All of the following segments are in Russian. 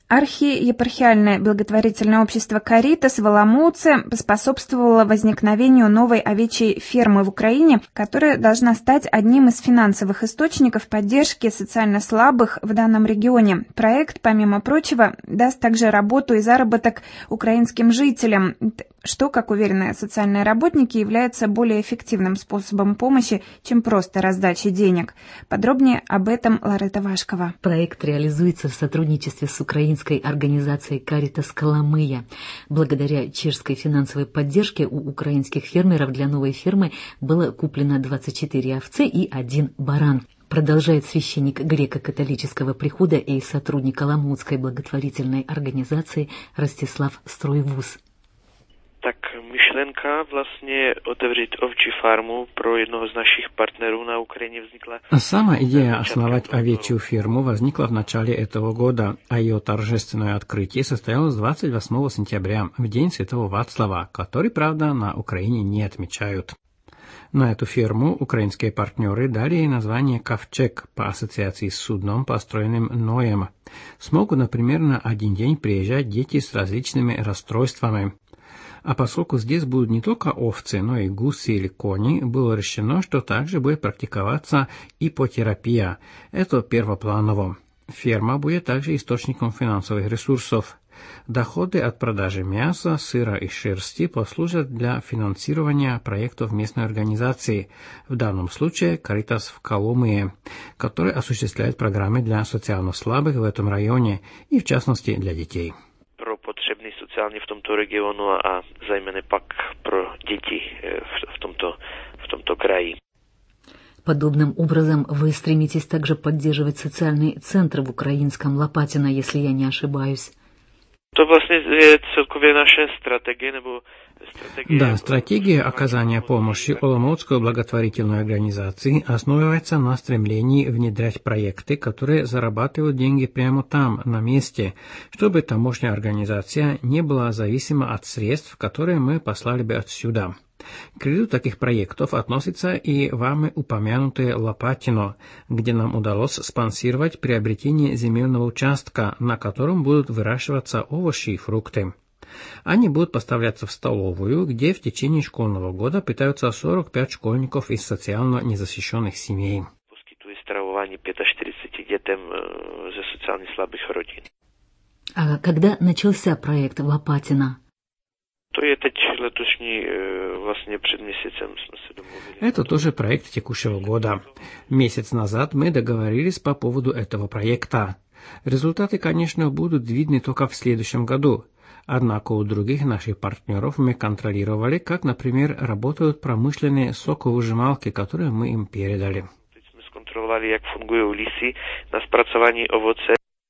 Архиепархиальное благотворительное общество «Каритас» в Оломouце поспособствовало возникновению новой овечьей фермы в Украине, которая должна стать одним из финансовых источников поддержки социально слабых в данном регионе. Проект, помимо прочего, даст также работу и заработок украинским жителям, что, как уверены социальные работники, является более эффективным способом помощи, чем просто раздача денег. Подробнее об этом Ларета Вашкова. Проект реализуется в сотрудничестве с украинской организацией «Каритас Коломыя». Благодаря чешской финансовой поддержке у украинских фермеров для новой фермы было куплено 24 овцы и 1 баран. Продолжает священник греко-католического прихода и сотрудник Оломouцкой благотворительной организации Ростислав Стройвус. Tak myšlenka vlastně otevřít ovčí farmu pro jednoho z našich partnerů на Украине vznikla. Сама идея основать овечью ферму возникла в начале этого года, а ее торжественное открытие состоялось 28 сентября, в день Святого Вацлава, который, правда, на Украине не отмечают. На эту ферму украинские партнеры дали ей название «Ковчег» по ассоциации с судном, построенным Ноем. Смогут, например, на один день приезжать дети с различными расстройствами. А поскольку здесь будут не только овцы, но и гуси или кони, было решено, что также будет практиковаться ипотерапия. Это первопланово. Ферма будет также источником финансовых ресурсов. Доходы от продажи мяса, сыра и шерсти послужат для финансирования проектов местной организации, в данном случае «Каритас» в Коломые, который осуществляет программы для социально слабых в этом районе и, в частности, для детей. Potřebný sociálně v tomto regionu a zejména pak pro děti v tomto kraji. Подобным образом вы стремитесь также поддерживать социальный центр в украинском Лопатино, если я не ошибаюсь. To vlastně je celkově naše strategie nebo Да, стратегия оказания помощи Оломouцкой благотворительной организации основывается на стремлении внедрять проекты, которые зарабатывают деньги прямо там, на месте, чтобы тамошняя организация не была зависима от средств, которые мы послали бы отсюда. К ряду таких проектов относится и вами упомянутое Лопатино, где нам удалось спонсировать приобретение земельного участка, на котором будут выращиваться овощи и фрукты. Они будут поставляться в столовую, где в течение школьного года питаются 45 школьников из социально незащищенных семей. Poskytuje stravování 45 dětem ze sociálně slabých rodin. А когда начался проект Лопатино? To je teď letošní, vlastně před měsícem jsme se domluvili. Это тоже проект текущего года. Месяц назад мы договорились по поводу этого проекта. Результаты, конечно, будут видны только в следующем году. Однако у других наших партнеров мы контролировали, как, например, работают промышленные соковыжималки, которые мы им передали. Мы сконтролировали, как функционируют лисы на спрацование овощей.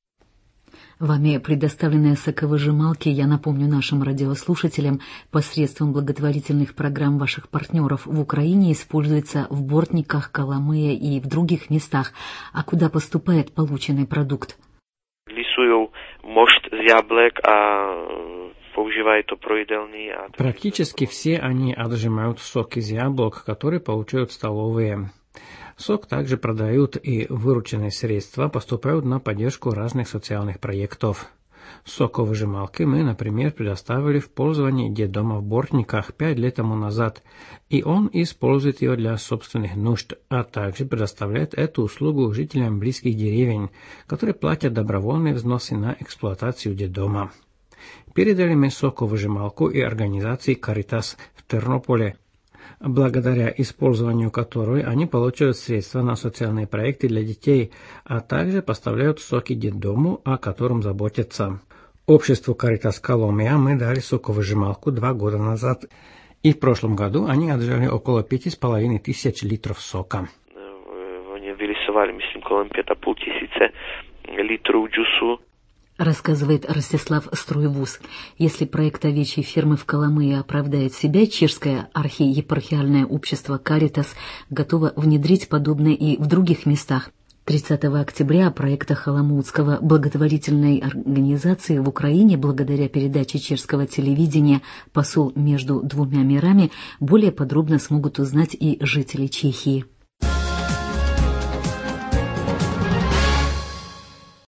Вами предоставленные соковыжималки, я напомню нашим радиослушателям, посредством благотворительных программ ваших партнеров в Украине используются в Бортниках, Коломые и в других местах. А куда поступает полученный продукт? Лисуют мошт с яблок, а používají to pro jídelní. Практически все они отжимают сок из яблок, который получают столовые. Сок также продают, и вырученные средства поступают на поддержку разных социальных проектов. Соковыжималки мы, например, предоставили в пользование детдома в Бортниках 5 лет тому назад, и он использует ее для собственных нужд, а также предоставляет эту услугу жителям близких деревень, которые платят добровольные взносы на эксплуатацию детдома. Передали мы соковыжималку и организации «Каритас» в Тернополе, благодаря использованию которой они получают средства на социальные проекты для детей, а также поставляют соки детдому, о котором заботятся. Обществу «Каритас Коломия» мы дали соковыжималку 2 года назад, и в прошлом году они отжали около 5500 литров сока. Они вылисовали, myslím, колem 5500 литров джусу. Рассказывает Ростислав Стройвус. Если проект овечьей фермы в Коломые оправдает себя, чешское архиепархиальное общество «Каритас» готово внедрить подобное и в других местах. 30 октября о проектах Оломouцкого благотворительной организации в Украине благодаря передаче чешского телевидения «Посол между двумя мирами» более подробно смогут узнать и жители Чехии.